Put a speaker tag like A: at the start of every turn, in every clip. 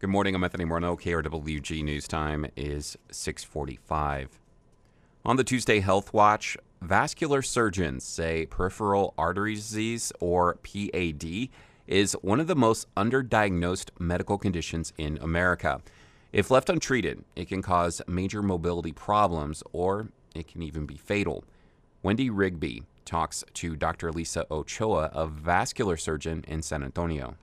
A: Good morning, I'm Anthony Morneau. KRWG News Time is 6:45. On the Tuesday Health Watch, vascular surgeons say peripheral artery disease, or PAD, is one of the most underdiagnosed medical conditions in America. If left untreated, it can cause major mobility problems, or it can even be fatal. Wendy Rigby talks to Dr. Lisa Ochoa, a vascular surgeon in San Antonio.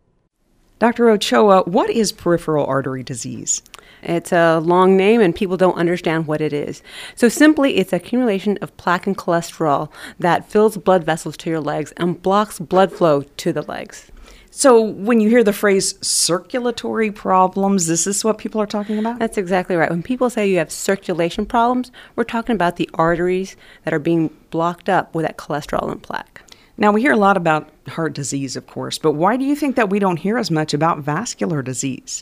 B: Dr. Ochoa, what is peripheral artery disease?
C: It's a long name and people don't understand what it is. So simply, it's accumulation of plaque and cholesterol that fills blood vessels to your legs and blocks blood flow to the legs.
B: So when you hear the phrase circulatory problems, is this what people are talking about?
C: That's exactly right. When people say you have circulation problems, we're talking about the arteries that are being blocked up with that cholesterol and plaque.
B: Now, we hear a lot about heart disease, of course, but why do you think that we don't hear as much about vascular disease?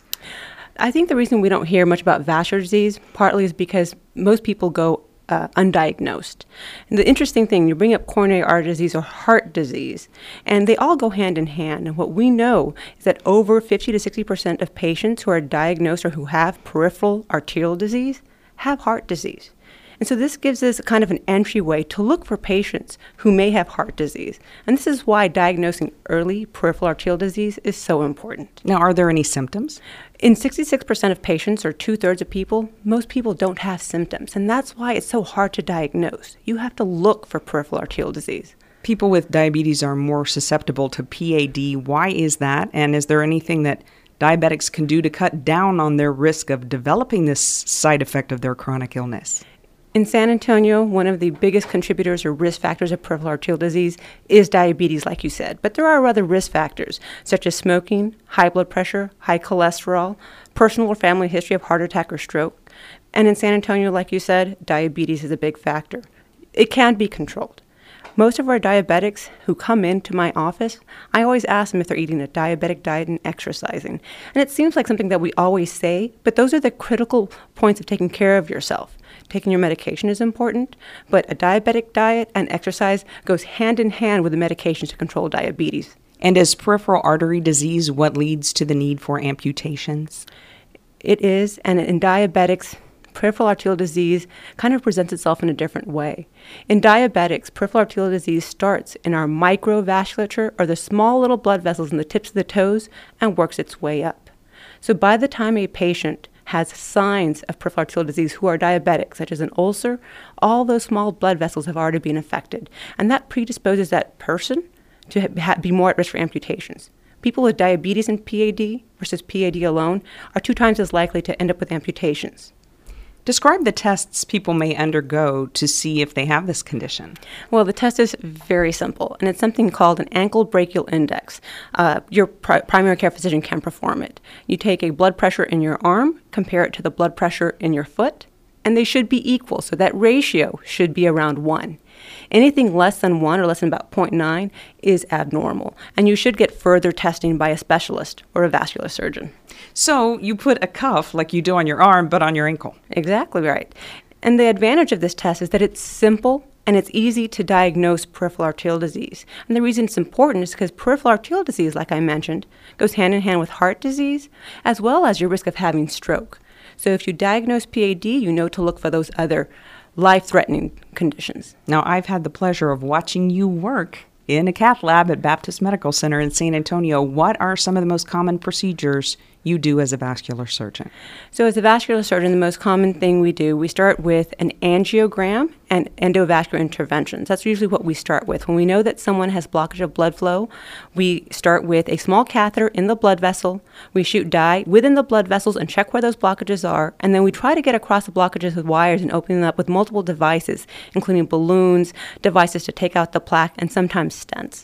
C: I think the reason we don't hear much about vascular disease partly is because most people go undiagnosed. And the interesting thing, you bring up coronary artery disease or heart disease, and they all go hand in hand. And what we know is that over 50 to 60% of patients who are diagnosed or who have peripheral arterial disease have heart disease. And so this gives us kind of an entryway to look for patients who may have heart disease. And this is why diagnosing early peripheral arterial disease is so important.
B: Now, are there any symptoms?
C: In 66% of patients, or 2/3 of people, most people don't have symptoms. And that's why it's so hard to diagnose. You have to look for peripheral arterial disease.
B: People with diabetes are more susceptible to PAD. Why is that? And is there anything that diabetics can do to cut down on their risk of developing this side effect of their chronic illness?
C: In San Antonio, one of the biggest contributors or risk factors of peripheral arterial disease is diabetes, like you said. But there are other risk factors, such as smoking, high blood pressure, high cholesterol, personal or family history of heart attack or stroke. And in San Antonio, like you said, diabetes is a big factor. It can be controlled. Most of our diabetics who come into my office, I always ask them if they're eating a diabetic diet and exercising. And it seems like something that we always say, but those are the critical points of taking care of yourself. Taking your medication is important, but a diabetic diet and exercise goes hand in hand with the medications to control diabetes.
B: And is peripheral artery disease what leads to the need for amputations?
C: It is, and in diabetics, peripheral arterial disease kind of presents itself in a different way. In diabetics, peripheral arterial disease starts in our microvasculature, or the small little blood vessels in the tips of the toes, and works its way up. So by the time a patient has signs of peripheral arterial disease who are diabetic, such as an ulcer, all those small blood vessels have already been affected. And that predisposes that person to be more at risk for amputations. People with diabetes and PAD versus PAD alone are 2 times as likely to end up with amputations.
B: Describe the tests people may undergo to see if they have this condition.
C: Well, the test is very simple, and it's something called an ankle brachial index. Your primary care physician can perform it. You take a blood pressure in your arm, compare it to the blood pressure in your foot, and they should be equal, so that ratio should be around 1. Anything less than 1 or less than about 0.9 is abnormal, and you should get further testing by a specialist or a vascular surgeon.
B: So you put a cuff like you do on your arm, but on your ankle.
C: Exactly right. And the advantage of this test is that it's simple and it's easy to diagnose peripheral arterial disease. And the reason it's important is because peripheral arterial disease, like I mentioned, goes hand in hand with heart disease, as well as your risk of having stroke. So if you diagnose PAD, you know to look for those other life-threatening conditions.
B: Now, I've had the pleasure of watching you work in a cath lab at Baptist Medical Center in San Antonio. What are some of the most common procedures you do as a vascular surgeon?
C: So as a vascular surgeon, the most common thing we do, we start with an angiogram and endovascular interventions. That's usually what we start with. When we know that someone has blockage of blood flow, we start with a small catheter in the blood vessel. We shoot dye within the blood vessels and check where those blockages are. And then we try to get across the blockages with wires and open them up with multiple devices, including balloons, devices to take out the plaque, and sometimes stents.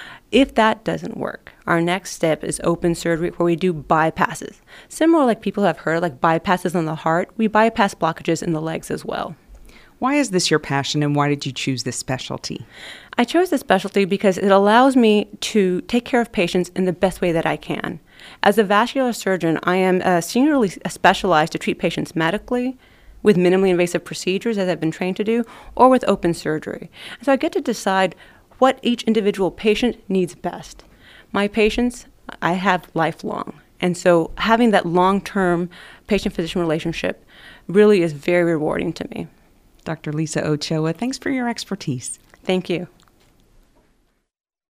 C: If that doesn't work, our next step is open surgery, where we do bypasses. Similar, like people have heard, like bypasses on the heart, we bypass blockages in the legs as well.
B: Why is this your passion, and why did you choose this specialty?
C: I chose this specialty because it allows me to take care of patients in the best way that I can. As a vascular surgeon, I am seniorly specialized to treat patients medically, with minimally invasive procedures, as I've been trained to do, or with open surgery. So I get to decide what each individual patient needs best. My patients, I have lifelong. And so having that long-term patient-physician relationship really is very rewarding to me.
B: Dr. Lisa Ochoa, thanks for your expertise.
C: Thank you.